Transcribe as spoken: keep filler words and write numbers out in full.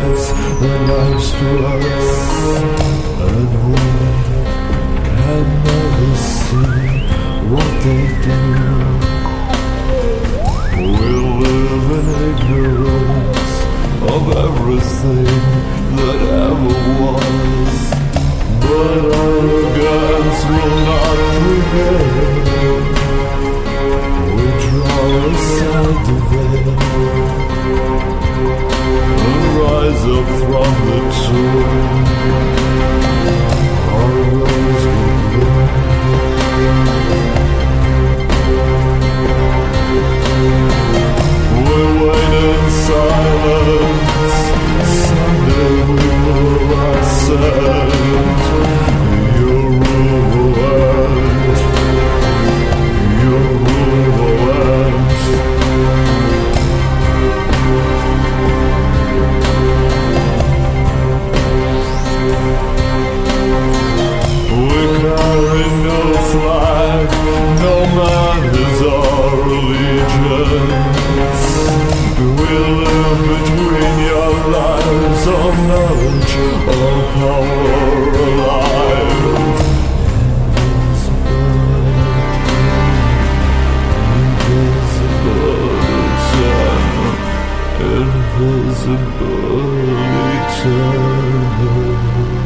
lives their lives to us, and we can never see what they do. We live in ignorance of everything that ever was, but arrogance will not prevail. We draw aside the veil and rise up from the tomb. Our rose will bloom. We wait in silence. Someday we will ascend. Your rule will end. Your rule will end. We carry no flag. No man is our allegiance. We live between your lives, all knowledge, all power alive. Invisible, eternal, invisible, eternal.